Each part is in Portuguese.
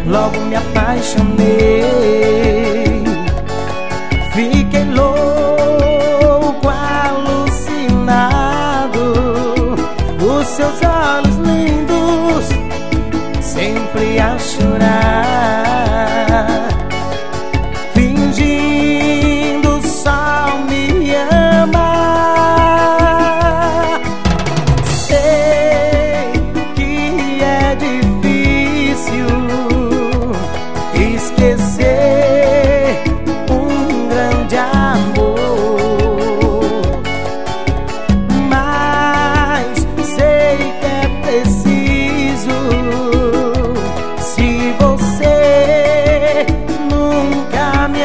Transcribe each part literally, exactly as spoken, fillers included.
logo me apaixonei. Fiquei louco, alucinado. Os seus olhos lindos, sempre a chorar, fingindo só me amar. Sei que é difícil esquecer um grande amor, mas sei que é preciso. Se você nunca me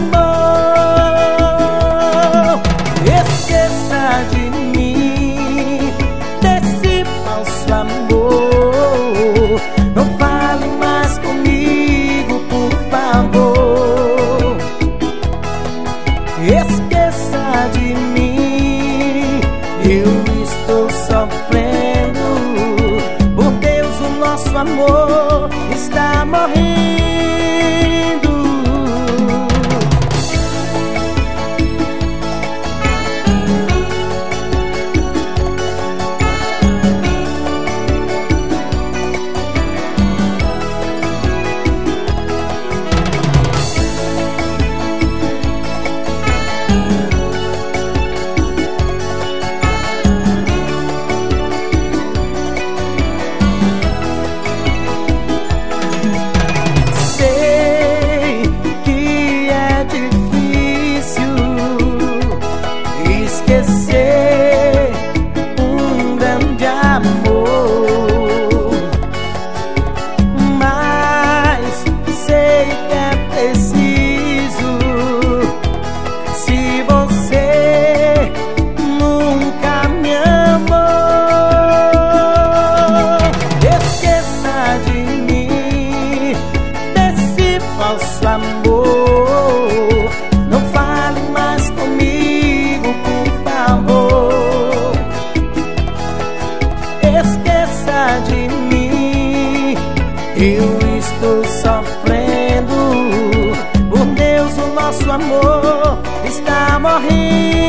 amou, esqueça de mim, desse falso amor. Não fale mais comigo, por favor. Esqueça de mim, eu estou sofrendo. Por Deus, o nosso amor está morrendo. Esquecer um grande amor, mas sei que é preciso. Se você nunca me amou, esqueça de mim, desse falso amor. Não fale mais comigo, por favor. Esqueça de mim, eu estou sofrendo. Por Deus, o nosso amor está morrendo.